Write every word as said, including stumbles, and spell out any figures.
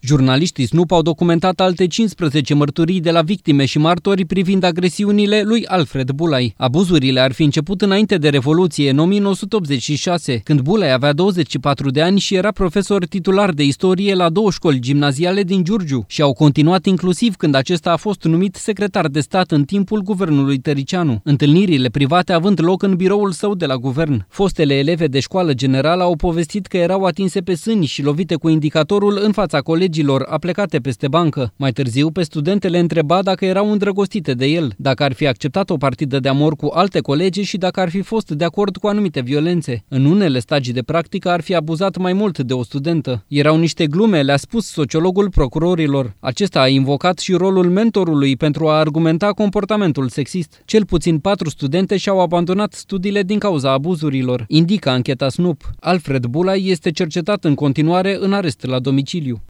Jurnaliștii Snoop au documentat alte cincisprezece mărturii de la victime și martori privind agresiunile lui Alfred Bulai. Abuzurile ar fi început înainte de Revoluție, în o mie nouă sute optzeci și șase, când Bulai avea douăzeci și patru de ani și era profesor titular de istorie la două școli gimnaziale din Giurgiu și au continuat inclusiv când acesta a fost numit secretar de stat în timpul guvernului Tăricianu, întâlnirile private având loc în biroul său de la guvern. Fostele eleve de școală generală au povestit că erau atinse pe sâni și lovite cu indicatorul în fața colegilor aplecate peste bancă. Mai târziu, pe studente le întreba dacă erau îndrăgostite de el, dacă ar fi acceptat o partidă de amor cu alte colege și dacă ar fi fost de acord cu anumite violențe. În unele stagii de practică ar fi abuzat mai mult de o studentă. Erau niște glume, le-a spus sociologul procurorilor. Acesta a invocat și rolul mentorului pentru a argumenta comportamentul sexist. Cel puțin patru studente și-au abandonat studiile din cauza abuzurilor, indică ancheta Snoop. Alfred Bulai este cercetat în continuare în arest la domiciliu.